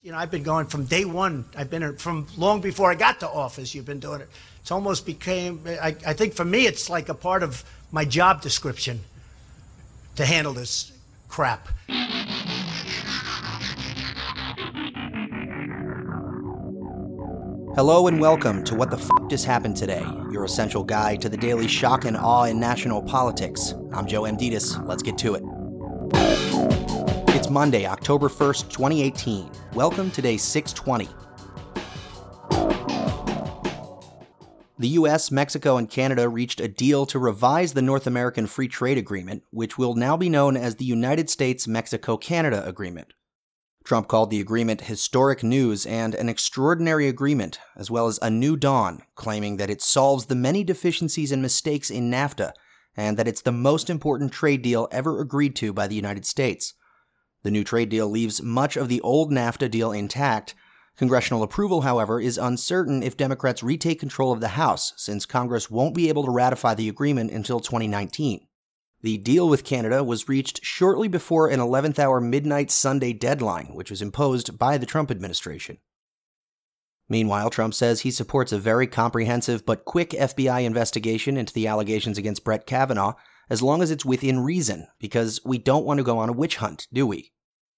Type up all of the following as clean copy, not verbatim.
You know, I've been going from day one. I've been from long before I got to office. You've been doing it. It's almost became, I think for me, it's like a part of my job description to handle this crap. Hello and welcome to What the F*** Just Happened Today, your essential guide to the daily shock and awe in national politics. I'm Joe Amditis. Let's get to it. It's Monday, October 1st, 2018. Welcome to day 620. The U.S., Mexico, and Canada reached a deal to revise the North American Free Trade Agreement, which will now be known as the United States-Mexico-Canada Agreement. Trump called the agreement historic news and an extraordinary agreement, as well as a new dawn, claiming that it solves the many deficiencies and mistakes in NAFTA, and that it's the most important trade deal ever agreed to by the United States. The new trade deal leaves much of the old NAFTA deal intact. Congressional approval, however, is uncertain if Democrats retake control of the House, since Congress won't be able to ratify the agreement until 2019. The deal with Canada was reached shortly before an 11th-hour midnight Sunday deadline, which was imposed by the Trump administration. Meanwhile, Trump says he supports a very comprehensive but quick FBI investigation into the allegations against Brett Kavanaugh, as long as it's within reason, because we don't want to go on a witch hunt, do we?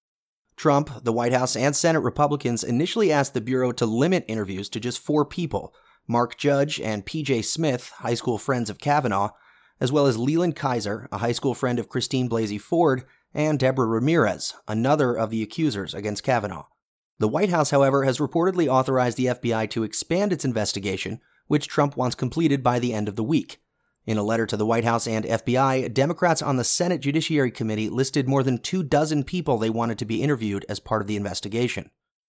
Trump, the White House, and Senate Republicans initially asked the Bureau to limit interviews to just 4 people, Mark Judge and P.J. Smith, high school friends of Kavanaugh, as well as Leland Kaiser, a high school friend of Christine Blasey Ford, and Deborah Ramirez, another of the accusers against Kavanaugh. The White House, however, has reportedly authorized the FBI to expand its investigation, which Trump wants completed by the end of the week. In a letter to the White House and FBI, Democrats on the Senate Judiciary Committee listed more than 24 people they wanted to be interviewed as part of the investigation.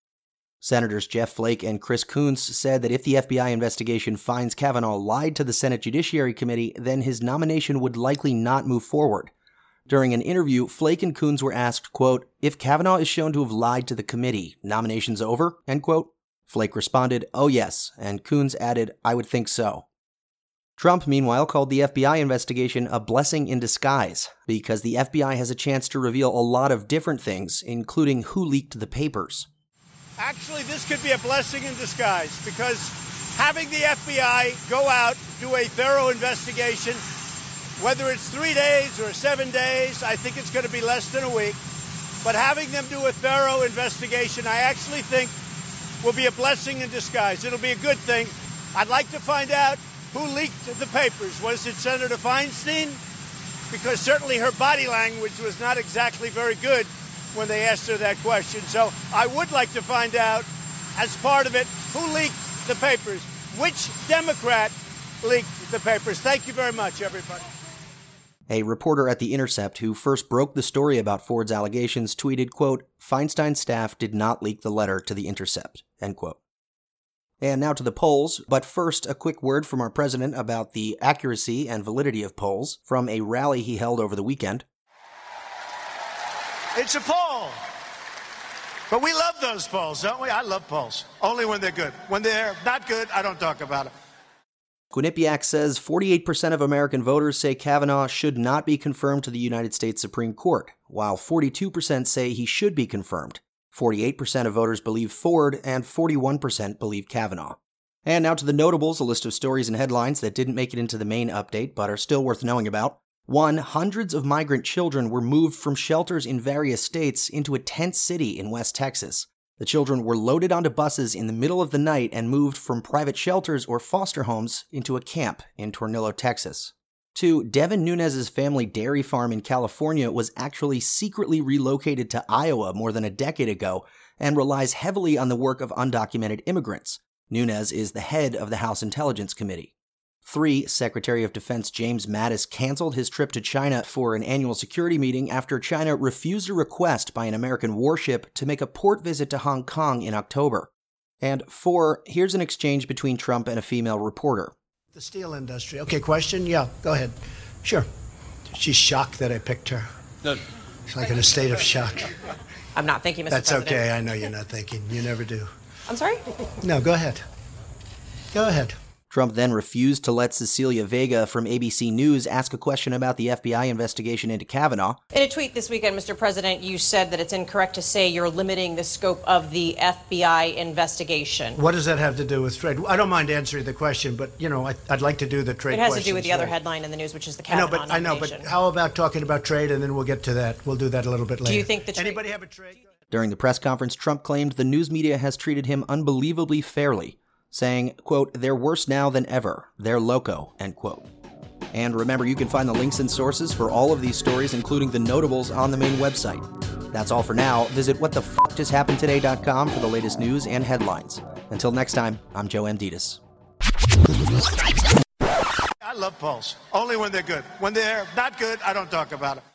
Senators Jeff Flake and Chris Coons said that if the FBI investigation finds Kavanaugh lied to the Senate Judiciary Committee, then his nomination would likely not move forward. During an interview, Flake and Coons were asked, quote, "If Kavanaugh is shown to have lied to the committee, nomination's over?" End quote. Flake responded, "Oh yes," and Coons added, "I would think so." Trump, meanwhile, called the FBI investigation a blessing in disguise, because the FBI has a chance to reveal a lot of different things, including who leaked the papers. Actually, this could be a blessing in disguise, because having the FBI go out, do a thorough investigation, whether it's 3 days or 7 days, I think it's going to be less than a week, but having them do a thorough investigation, I actually think will be a blessing in disguise. It'll be a good thing. I'd like to find out who leaked the papers. Was it Senator Feinstein? Because certainly her body language was not exactly very good when they asked her that question. So I would like to find out, as part of it, who leaked the papers? Which Democrat leaked the papers? Thank you very much, everybody. A reporter at The Intercept who first broke the story about Ford's allegations tweeted, quote, "Feinstein's staff did not leak the letter to The Intercept," end quote. And now to the polls, but first, a quick word from our president about the accuracy and validity of polls from a rally he held over the weekend. It's a poll. But we love those polls, don't we? I love polls. Only when they're good. When they're not good, I don't talk about it. Quinnipiac says 48% of American voters say Kavanaugh should not be confirmed to the United States Supreme Court, while 42% say he should be confirmed. 48% of voters believe Ford, and 41% believe Kavanaugh. And now to the notables, a list of stories and headlines that didn't make it into the main update, but are still worth knowing about. 1. Hundreds of migrant children were moved from shelters in various states into a tent city in West Texas. The children were loaded onto buses in the middle of the night and moved from private shelters or foster homes into a camp in Tornillo, Texas. 2. Devin Nunes' family dairy farm in California was actually secretly relocated to Iowa more than a decade ago and relies heavily on the work of undocumented immigrants. Nunes is the head of the House Intelligence Committee. 3. Secretary of Defense James Mattis canceled his trip to China for an annual security meeting after China refused a request by an American warship to make a port visit to Hong Kong in October. And 4. Here's an exchange between Trump and a female reporter. The steel industry. Okay, question? Yeah, go ahead. Sure. She's shocked that I picked her. No. She's like in a state of shock. I'm not thinking, Mr. That's President. okay. I know you're not thinking. You never do. I'm sorry? No, go ahead. Go ahead. Trump then refused to let Cecilia Vega from ABC News ask a question about the FBI investigation into Kavanaugh. In a tweet this weekend, Mr. President, you said that it's incorrect to say you're limiting the scope of the FBI investigation. What does that have to do with trade? I don't mind answering the question, but, I'd like to do the trade It has question. to do with the other headline in the news, which is the Kavanaugh I know, but how about talking about trade, and then we'll get to that. We'll do that a little bit later. Do you think the Anybody have a trade? During the press conference, Trump claimed the news media has treated him unbelievably fairly, saying, quote, "They're worse now than ever. They're loco," end quote. And remember, you can find the links and sources for all of these stories, including the notables, on the main website. That's all for now. Visit whatthefjusthappenedtoday.com for the latest news and headlines. Until next time, I'm Joe Amditis. I love polls, only when they're good. When they're not good, I don't talk about it.